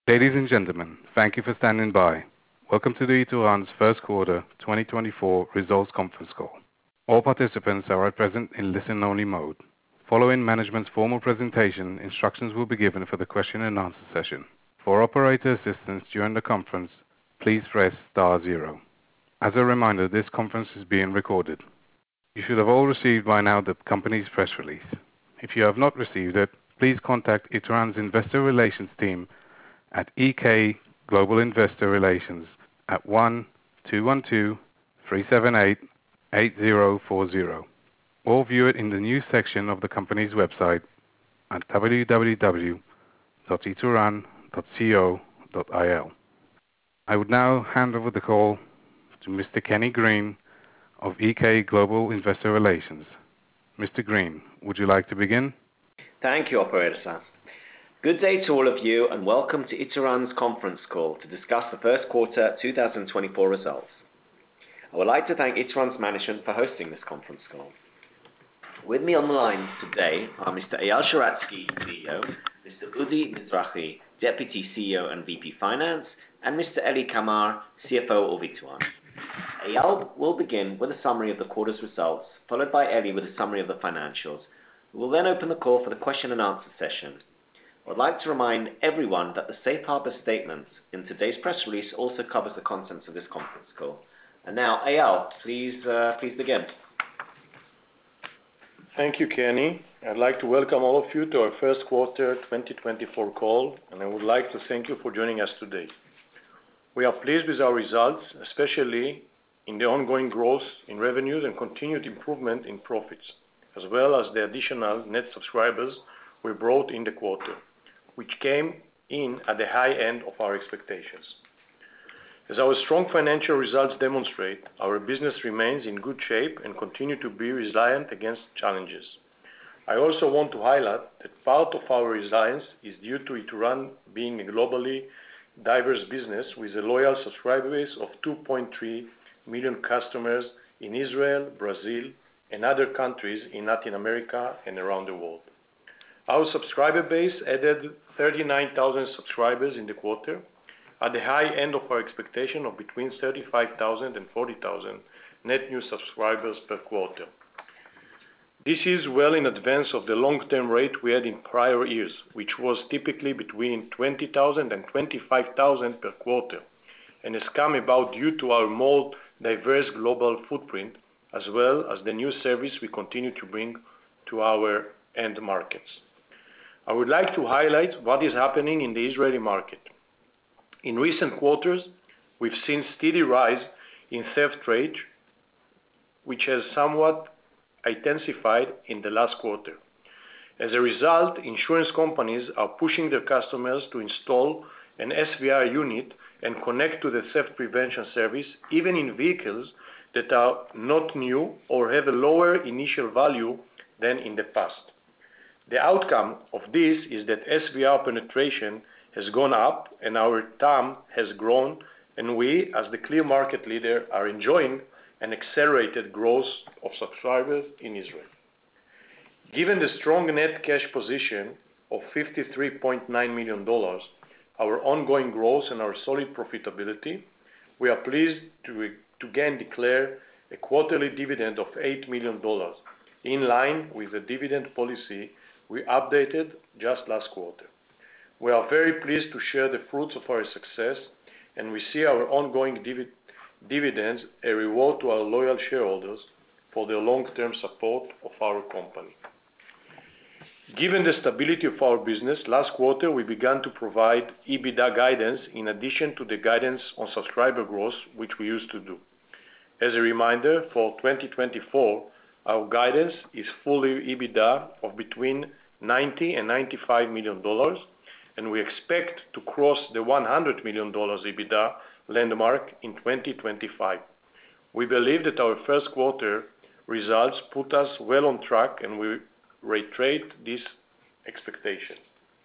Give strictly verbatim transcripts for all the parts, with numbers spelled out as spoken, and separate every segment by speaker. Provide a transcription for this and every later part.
Speaker 1: Ladies and gentlemen, thank you for standing by. Welcome to the Ituran's first quarter twenty twenty-four results conference call. All participants are at present in listen-only mode. Following management's formal presentation, instructions will be given for the question and answer session. For operator assistance during the conference, please press star zero. As a reminder, this conference is being recorded. You should have all received by now the company's press release. If you have not received it, please contact Ituran's investor relations team at E K Global Investor Relations at one two one two, three seven eight, eight zero four zero, or view it in the news section of the company's website at w w w dot ituran dot co dot i l. I would now hand over the call to Mister Kenny Green of E K Global Investor Relations. Mister Green, would you like to begin?
Speaker 2: Thank you, Operator. Good day to all of you, and welcome to Ituran's conference call to discuss the first quarter twenty twenty-four results. I would like to thank Ituran's management for hosting this conference call. With me on the line today are Mister Eyal Sheratzky, C E O, Mister Udi Mizrahi, Deputy C E O and V P Finance, and Mister Eli Kamar, C F O of Ituran. Eyal will begin with a summary of the quarter's results, followed by Eli with a summary of the financials. We will then open the call for the question and answer session. I would like to remind everyone that the safe harbor statements in today's press release also covers the contents of this conference call. And now, Eyal, please, uh, please begin.
Speaker 3: Thank you, Kenny. I'd like to welcome all of you to our first quarter twenty twenty-four call, and I would like to thank you for joining us today. We are pleased with our results, especially in the ongoing growth in revenues and continued improvement in profits, as well as the additional net subscribers we brought in the quarter, which came in at the high end of our expectations. As our strong financial results demonstrate, our business remains in good shape and continue to be resilient against challenges. I also want to highlight that part of our resilience is due to Ituran being a globally diverse business with a loyal subscriber base of two point three million customers in Israel, Brazil, and other countries in Latin America and around the world. Our subscriber base added thirty-nine thousand subscribers in the quarter, at the high end of our expectation of between thirty-five thousand and forty thousand net new subscribers per quarter. This is well in advance of the long-term rate we had in prior years, which was typically between twenty thousand and twenty-five thousand per quarter, and has come about due to our more diverse global footprint, as well as the new service we continue to bring to our end markets. I would like to highlight what is happening in the Israeli market. In recent quarters, we've seen steady rise in theft rate, which has somewhat intensified in the last quarter. As a result, insurance companies are pushing their customers to install an S V R unit and connect to the theft prevention service, even in vehicles that are not new or have a lower initial value than in the past. The outcome of this is that S V R penetration has gone up and our T A M has grown, and we, as the clear market leader, are enjoying an accelerated growth of subscribers in Israel. Given the strong net cash position of fifty-three point nine million dollars, our ongoing growth and our solid profitability, we are pleased to, to again declare a quarterly dividend of eight million dollars, in line with the dividend policy we updated just last quarter. We are very pleased to share the fruits of our success, and we see our ongoing div- dividends a reward to our loyal shareholders for their long-term support of our company. Given the stability of our business, last quarter we began to provide EBITDA guidance in addition to the guidance on subscriber growth, which we used to do. As a reminder, for twenty twenty-four, our guidance is fully EBITDA of between ninety and ninety-five million dollars, and we expect to cross the one hundred million dollars EBITDA landmark in twenty twenty-five. We believe that our first quarter results put us well on track, and we reiterate this expectation.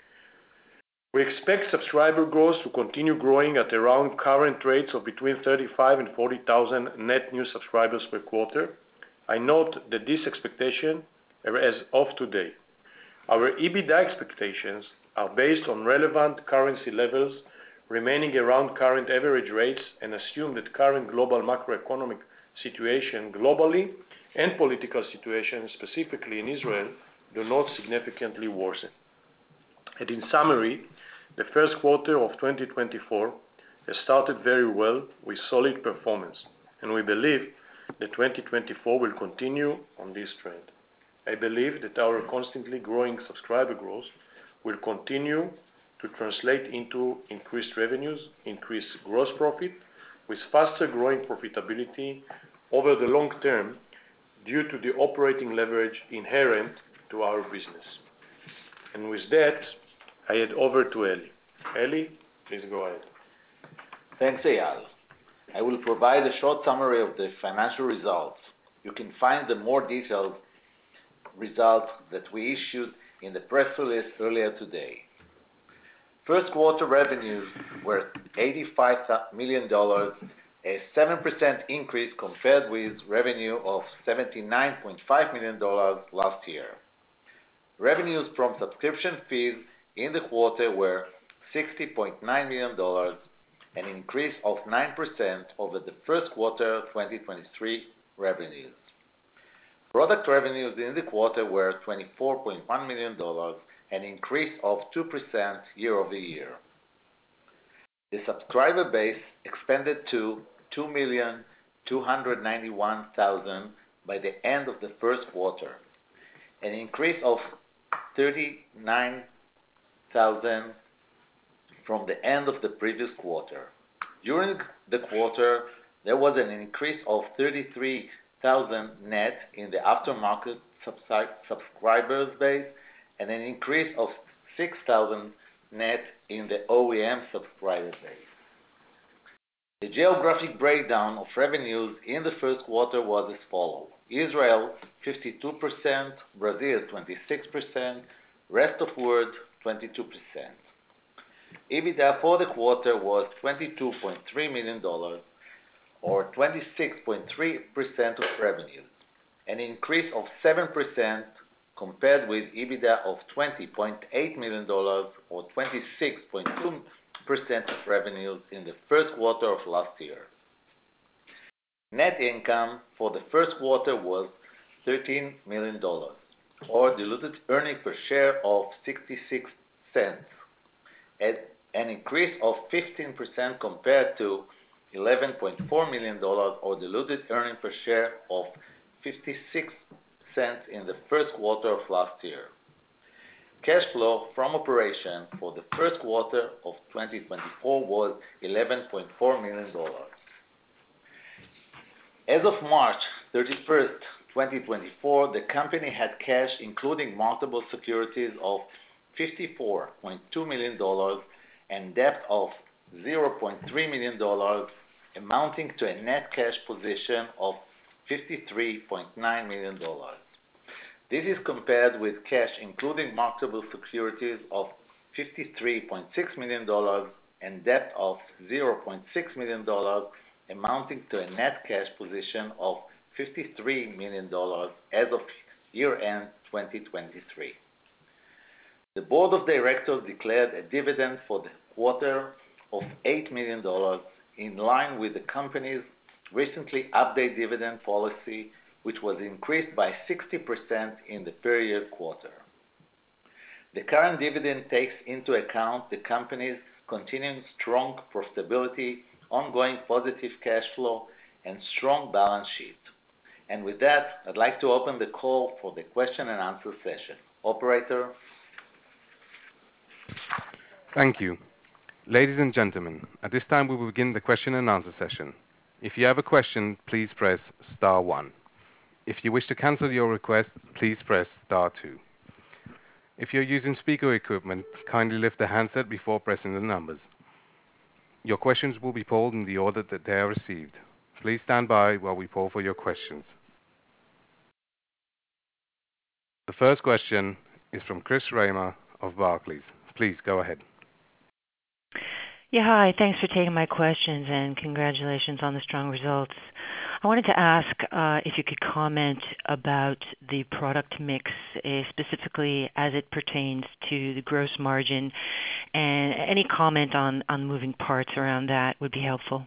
Speaker 3: We expect subscriber growth to continue growing at around current rates of between thirty-five and forty thousand net new subscribers per quarter. I note that this expectation is as of today. Our EBITDA expectations are based on relevant currency levels remaining around current average rates and assume that current global macroeconomic situation globally and political situation, specifically in Israel, do not significantly worsen. And in summary, the first quarter of twenty twenty-four has started very well with solid performance, and we believe that twenty twenty-four will continue on this trend. I believe that our constantly growing subscriber growth will continue to translate into increased revenues, increased gross profit, with faster growing profitability over the long term due to the operating leverage inherent to our business. And with that, I hand over to Eli. Eli, please go ahead.
Speaker 4: Thanks, Eyal. I will provide a short summary of the financial results. You can find the more detailed results that we issued in the press release earlier today. First quarter revenues were eighty-five million dollars, a seven percent increase compared with revenue of seventy-nine point five million dollars last year. Revenues from subscription fees in the quarter were sixty point nine million dollars, an increase of nine percent over the first quarter twenty twenty-three revenues. Product revenues in the quarter were twenty-four point one million dollars, an increase of two percent year over year. The subscriber base expanded to two million two hundred ninety-one thousand by the end of the first quarter, an increase of thirty-nine thousand from the end of the previous quarter. During the quarter, there was an increase of thirty-three thousand net in the aftermarket subscribers base and an increase of six thousand net in the O E M subscriber base. The geographic breakdown of revenues in the first quarter was as follows: Israel fifty-two percent, Brazil twenty-six percent, rest of world twenty-two percent. EBITDA for the quarter was twenty-two point three million dollars, or twenty-six point three percent of revenues, an increase of seven percent compared with EBITDA of twenty point eight million dollars, or twenty-six point two percent of revenues in the first quarter of last year. Net income for the first quarter was thirteen million dollars, or diluted earnings per share of sixty-six cents, an increase of fifteen percent compared to eleven point four million dollars, or diluted earnings per share of fifty-six cents in the first quarter of last year. Cash flow from operation for the first quarter of twenty twenty-four was eleven point four million dollars. As of March thirty-first, twenty twenty-four, the company had cash, including multiple securities, of fifty-four point two million dollars and debt of zero point three million dollars, amounting to a net cash position of fifty-three point nine million dollars. This is compared with cash, including marketable securities, of fifty-three point six million dollars and debt of zero point six million dollars, amounting to a net cash position of fifty-three million dollars as of year-end twenty twenty-three. The board of directors declared a dividend for the quarter of eight million dollars, in line with the company's recently updated dividend policy, which was increased by sixty percent in the period quarter. The current dividend takes into account the company's continuing strong profitability, ongoing positive cash flow, and strong balance sheet. And with that, I'd like to open the call for the question and answer session. Operator?
Speaker 1: Thank you. Ladies and gentlemen, at this time we will begin the question and answer session. If you have a question, please press star one. If you wish to cancel your request, please press star two. If you're using speaker equipment, kindly lift the handset before pressing the numbers. Your questions will be polled in the order that they are received. Please stand by while we poll for your questions. The first question is from Chris Reimer of Barclays. Please go ahead.
Speaker 5: Yeah, hi. Thanks for taking my questions, and congratulations on the strong results. I wanted to ask uh, if you could comment about the product mix, uh, specifically as it pertains to the gross margin, and any comment on, on moving parts around that would be helpful.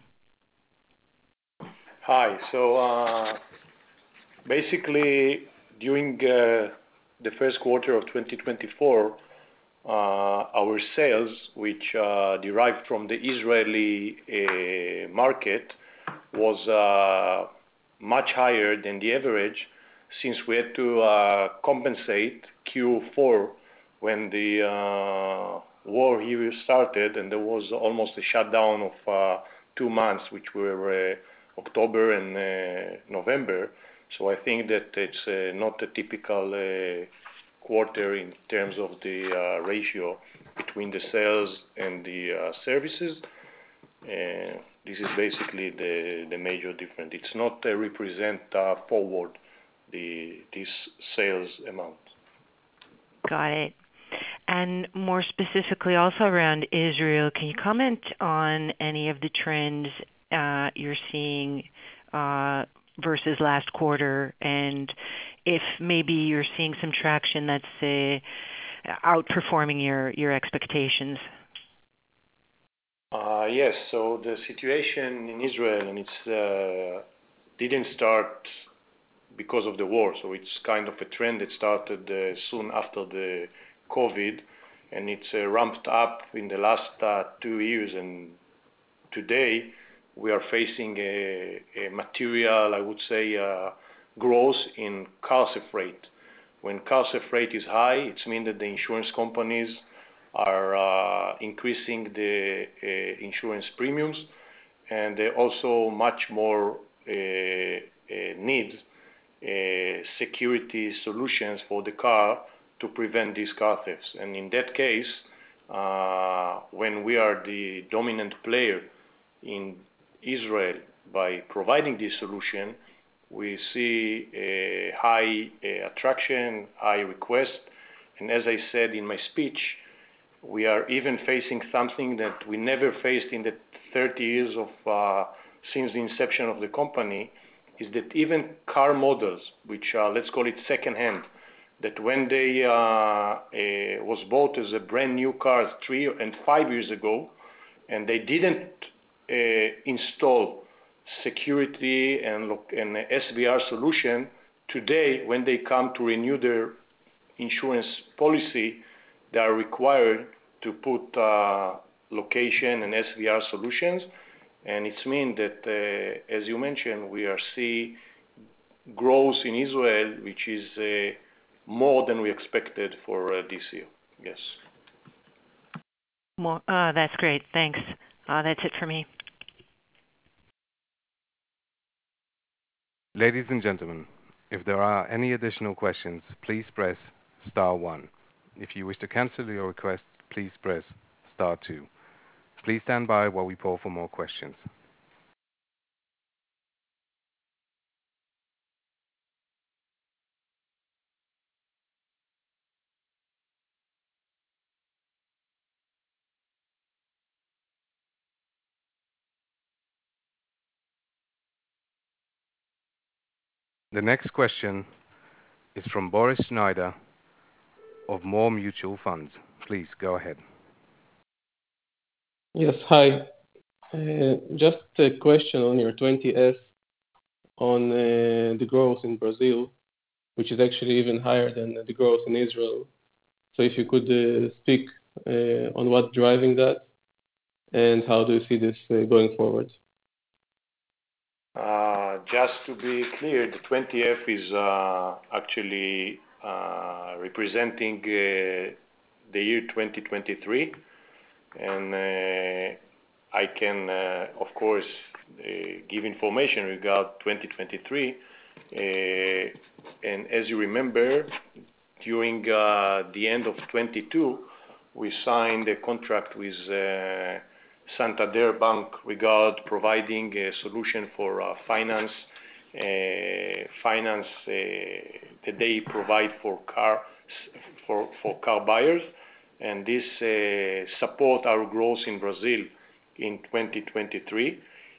Speaker 3: Hi. So uh, basically, during uh, the first quarter of twenty twenty-four, uh, our sales, which uh, derived from the Israeli uh, market, was uh, much higher than the average, since we had to uh, compensate Q four when the uh, war here started, and there was almost a shutdown of uh, two months, which were uh, October and uh, November. So I think that it's uh, not a typical uh, quarter in terms of the uh, ratio between the sales and the uh, services. Uh, this is basically the, the major difference. It's not uh, represent uh, forward the this sales amount.
Speaker 5: Got it. And more specifically, also around Israel, can you comment on any of the trends uh, you're seeing uh, versus last quarter, and if maybe you're seeing some traction that's uh, outperforming your, your expectations?
Speaker 3: Uh, yes, so the situation in Israel, and it's uh, didn't start because of the war, so it's kind of a trend that started uh, soon after the COVID, and it's uh, ramped up in the last uh, two years, and today we are facing a, a material, I would say, uh, growth in car freight. When car freight is high, it means that the insurance companies are uh, increasing the uh, insurance premiums, and they also much more uh, uh, need uh, security solutions for the car to prevent these car thefts. And in that case, uh, when we are the dominant player in Israel by providing this solution, we see a high uh, attraction, high request. And as I said in my speech, we are even facing something that we never faced in the thirty years of uh, since the inception of the company, is that even car models, which uh, let's call it second-hand, that when they uh, uh, was bought as a brand new cars three and five years ago, and they didn't uh, install security and, and S V R solution, today when they come to renew their insurance policy, they are required to put uh, location and S V R solutions. And it's mean that, uh, as you mentioned, we are seeing growth in Israel, which is uh, more than we expected for uh, this year. Yes.
Speaker 5: More, uh, that's great. Thanks. Uh, that's it for me.
Speaker 1: Ladies and gentlemen, if there are any additional questions, please press star one. If you wish to cancel your request, please press star two. Please stand by while we poll for more questions. The next question is from Boris Schneider of More Mutual Funds. Please go ahead.
Speaker 6: Yes, hi. Uh, just a question on your twenty F on uh, the growth in Brazil, which is actually even higher than the growth in Israel. So if you could uh, speak uh, on what's driving that, and how do you see this uh, going forward?
Speaker 3: Uh, just to be clear, the twenty F is uh, actually uh, representing uh, the year twenty twenty-three, and uh, I can, uh, of course, uh, give information regarding twenty twenty-three. Uh, and as you remember, during uh, the end of twenty-two, we signed a contract with uh, Santander Bank regard providing a solution for uh, finance, uh, finance uh, that they provide for car for for car buyers, and this uh, support our growth in Brazil in twenty twenty-three.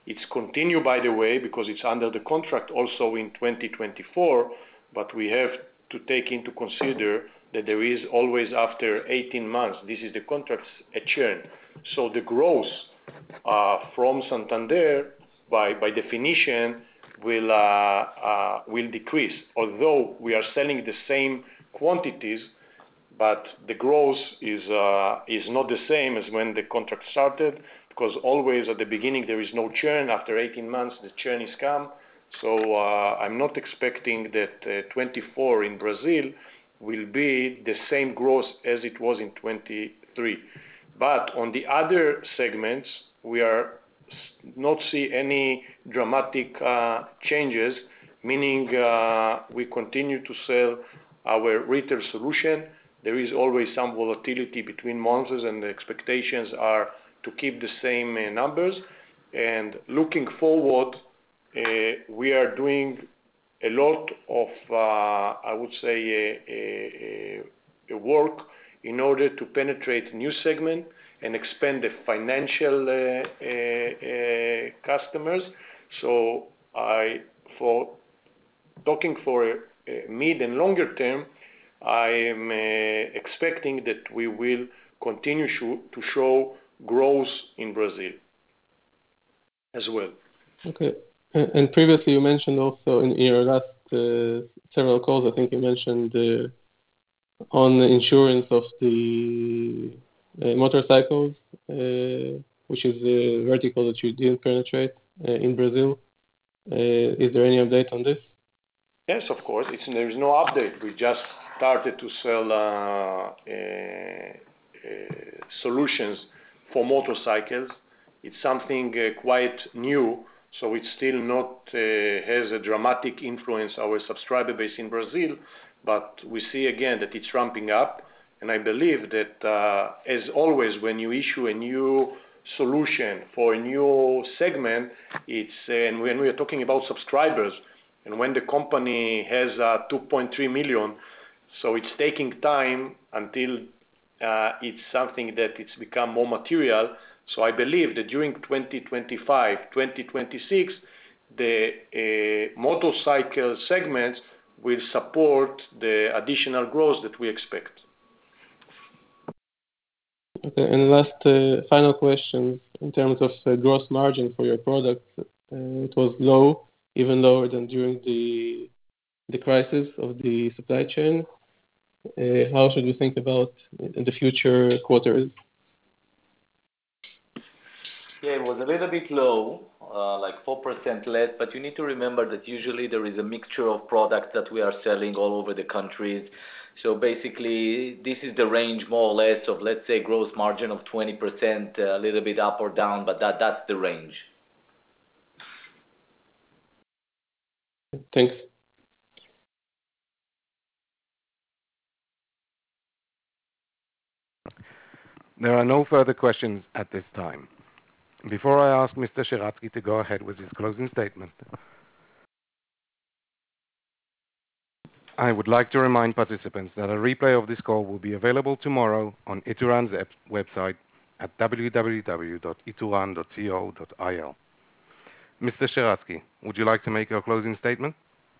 Speaker 3: It's continue, by the way, because it's under the contract also in twenty twenty-four, but we have to take into consider that there is always after eighteen months, this is the contract's a churn. So the growth uh, from Santander, by, by definition, will, uh, uh, will decrease. Although we are selling the same quantities, but the growth is, uh, is not the same as when the contract started, because always at the beginning there is no churn. After eighteen months, the churn is come. So uh, I'm not expecting that uh, twenty-four in Brazil will be the same growth as it was in twenty-three. But on the other segments, we are not see any dramatic uh, changes, meaning uh, we continue to sell our retail solution. There is always some volatility between months, and the expectations are to keep the same uh, numbers. And looking forward, uh, we are doing a lot of, uh, I would say, a, a, a work in order to penetrate new segment and expand the financial uh, uh, uh, customers. So I, for talking for a, a mid and longer term, I am uh, expecting that we will continue sh- to show growth in Brazil as well.
Speaker 6: Okay. And previously you mentioned also in your last uh, several calls, I think you mentioned uh, on the insurance of the uh, motorcycles, uh, which is a vertical that you didn't penetrate uh, in Brazil. Uh, is there any update on this?
Speaker 3: Yes, of course. It's, there is no update. We just started to sell uh, uh, uh, solutions for motorcycles. It's something uh, quite new, so it still not uh, has a dramatic influence our subscriber base in Brazil, but we see again that it's ramping up, and I believe that uh, as always, when you issue a new solution for a new segment, it's uh, and when we are talking about subscribers, and when the company has uh, two point three million, so it's taking time until uh, it's something that it's become more material. So I believe that during twenty twenty-five, twenty twenty-six, the uh, motorcycle segments will support the additional growth that we expect.
Speaker 6: Okay, and last uh, final question in terms of uh, gross margin for your products, uh, it was low, even lower than during the the crisis of the supply chain. Uh, how should we think about in the future quarters?
Speaker 4: Yeah, it was a little bit low, uh, like four percent less, but you need to remember that usually there is a mixture of products that we are selling all over the countries. So basically, this is the range more or less of, let's say, gross margin of twenty percent, a little bit up or down, but that that's the range.
Speaker 6: Thanks.
Speaker 1: There are no further questions at this time. Before I ask Mister Sheratzky to go ahead with his closing statement, I would like to remind participants that a replay of this call will be available tomorrow on Ituran's website at w w w dot ituran dot co dot i l. Mister Sheratzky, would you like to make your closing statement?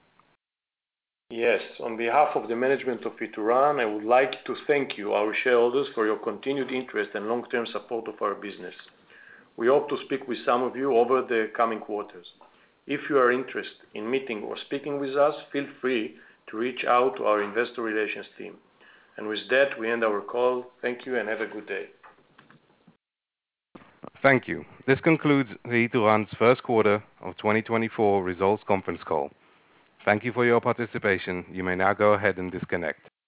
Speaker 3: Yes, on behalf of the management of Ituran, I would like to thank you, our shareholders, for your continued interest and long-term support of our business. We hope to speak with some of you over the coming quarters. If you are interested in meeting or speaking with us, feel free to reach out to our investor relations team. And with that, we end our call. Thank you and have a good day.
Speaker 1: Thank you. This concludes the Ituran's first quarter of twenty twenty-four results conference call. Thank you for your participation. You may now go ahead and disconnect.